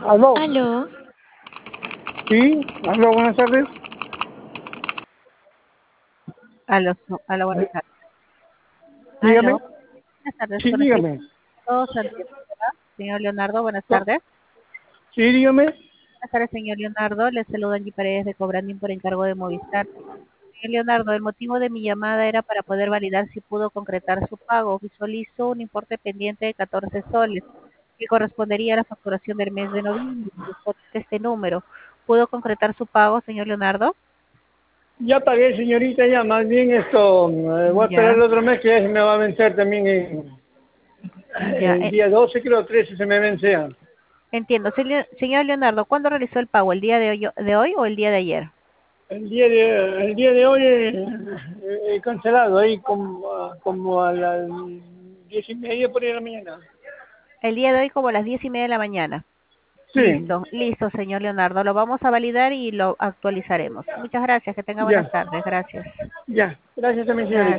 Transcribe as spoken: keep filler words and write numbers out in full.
Aló, Aló, sí, aló, buenas tardes. Aló, so- aló, buenas tardes. Dígame, Aló, buenas tardes, sí, con el señor dígame, Santiago, ¿verdad? Señor Leonardo, buenas Co- tardes. sí, dígame. Buenas tardes, señor Leonardo. Le saluda Angie Paredes de Cobrandín por encargo de Movistar. Señor Leonardo, el motivo de mi llamada era para poder validar si pudo concretar su pago. Visualizo un importe pendiente de catorce soles, que correspondería a la facturación del mes de noviembre. Por este número, ¿pudo concretar su pago, señor Leonardo? Ya pagué, señorita, ya, más bien esto, eh, voy a esperar el Ya, otro mes que ya se me va a vencer también en, ya, el eh, día doce, creo, trece se me vencea. entiendo. Señor señor Leonardo, ¿cuándo realizó el pago? ¿El día de hoy, de hoy o el día de ayer? El día de, el día de hoy eh, he cancelado ahí como, a- como a las diez y media por ahí de la mañana. El día de hoy como a las diez y media de la mañana. Sí, Listo, listo, señor Leonardo. Lo vamos a validar y lo actualizaremos. Muchas gracias. Que tenga buenas ya, tardes. Gracias. ya. Gracias también, señorita. Gracias.